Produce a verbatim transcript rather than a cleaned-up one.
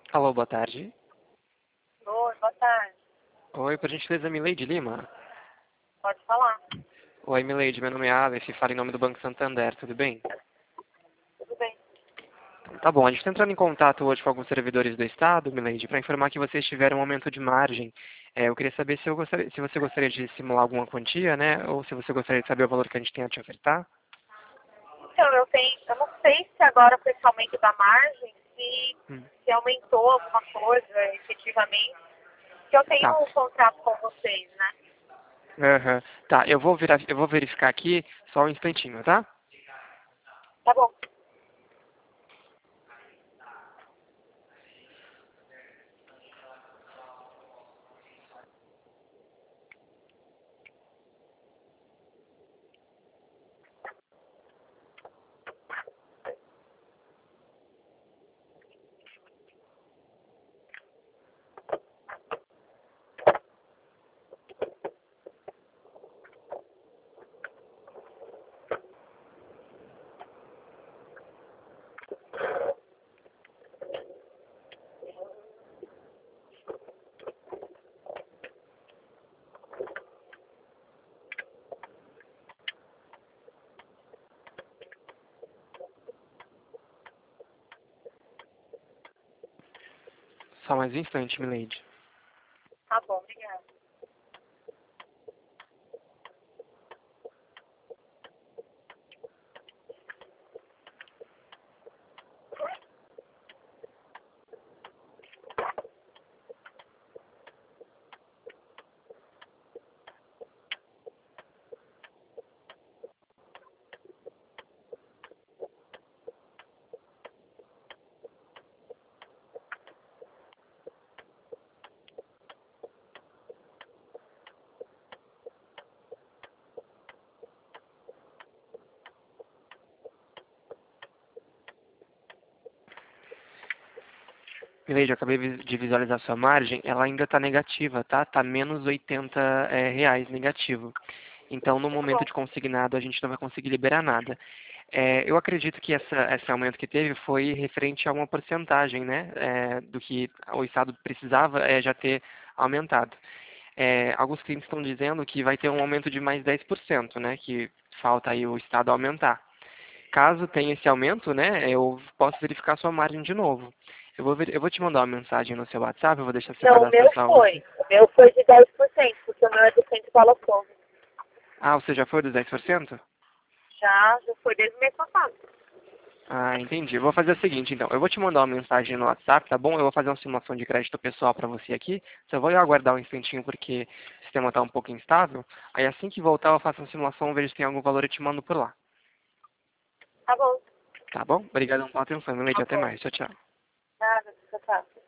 Alô, boa tarde. Oi, boa tarde. Oi, por gentileza, Mileide Lima. Pode falar. Oi, Mileide, meu nome é Aleph, falo em nome do Banco Santander, tudo bem? Tudo bem? Tá bom, a gente está entrando em contato hoje com alguns servidores do Estado, Mileide, para informar que vocês tiveram um aumento de margem. É, eu queria saber se, eu gostaria, se você gostaria de simular alguma quantia, né? Ou se você gostaria de saber o valor que a gente tem a te ofertar. Então, eu tenho, eu não sei se agora com esse aumento da margem, se, Hum, se aumentou alguma coisa efetivamente, que eu tenho tá. um contrato com vocês, né? Aham. Tá, eu vou, virar, eu vou verificar aqui só um instantinho, tá? Tá bom. Só mais um instante, Mileide. Tá bom, obrigada. Mileide, eu acabei vi- de visualizar sua margem, ela ainda está negativa, tá? Está menos oitenta é, reais negativo. Então, no Tá momento bom. de consignado, a gente não vai conseguir liberar nada. É, eu acredito que essa, esse aumento que teve foi referente a uma porcentagem, né, é, do que o Estado precisava é, já ter aumentado. É, alguns clientes estão dizendo que vai ter um aumento de mais dez por cento, né, que falta aí o Estado aumentar. Caso tenha esse aumento, né, eu posso verificar a sua margem de novo. Eu vou, ver- eu vou te mandar uma mensagem no seu WhatsApp, eu vou deixar seu Não, o cadastro meu salvo aqui. foi. O meu foi de dez por cento, porque o meu é do centro Balacão. Ah, você já foi dos dez por cento? Já, já foi desde o mês passado. Ah, entendi. Eu vou fazer o seguinte, então. Eu vou te mandar uma mensagem no WhatsApp, tá bom? Eu vou fazer uma simulação de crédito pessoal para você aqui. Só vou aguardar um instantinho porque o sistema está um pouco instável. Aí assim que voltar eu faço uma simulação, vejo se tem algum valor e te mando por lá. Tá bom. Tá bom? Obrigadão pela atenção, meu Leite. Tá Até bom. mais. Tchau, tchau. Nada, tchau, tchau.